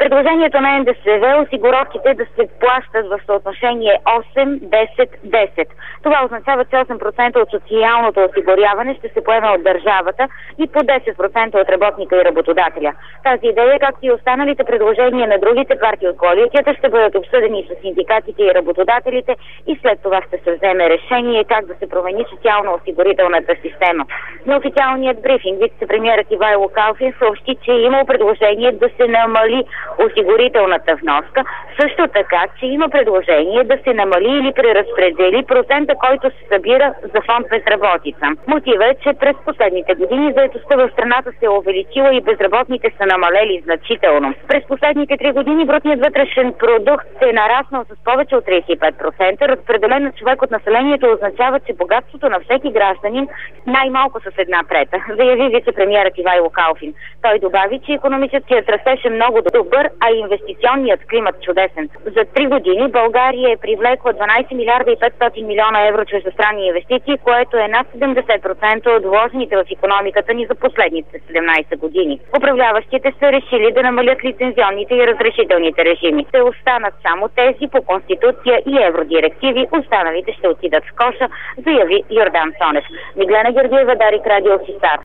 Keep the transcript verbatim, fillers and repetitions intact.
Предложението на Н Д С В осигуровките да се плащат в съотношение осем десет десет. Това означава, че осем процента от социалното осигуряване ще се поеме от държавата и по десет процента от работника и работодателя. Тази идея, както и останалите предложения на другите партии от коалицията, ще бъдат обсъдени с синдикатите и работодателите и след това ще се вземе решение как да се промени социално-осигурителната система. На официалният брифинг вице-премиерът Ивайло Калфин съобщи, че е имал предложение да се намали осигурителната вноска, също така, че има предложение да се намали или преразпредели процента, който се събира за фонд безработица. Мотивът е, че през последните години заетостта в страната се е увеличила и безработните са намалели значително. През последните три години брутният вътрешен продукт е нараснал с повече от тридесет и пет процента. Разпределен на човек от населението означава, че богатството на всеки гражданин най-малко с една трета, заяви вице-премиерът Ивайло Калфин. Той добави, че икономическият растеж е много добър, а инвестиционният климат чудесен. За три години България е привлекла дванадесет милиарда и петстотин милиона евро чуждестранни инвестиции, което е над седемдесет процента от вложените в икономиката ни за последните седемнадесет години. Управляващите са решили да намалят лицензионните и разрешителните режими. Ще останат само тези по Конституция и евродирективи, останалите ще отидат в коша, заяви Йордан Цонев. Миглена Георгиева, Дарик, Радио Хистар.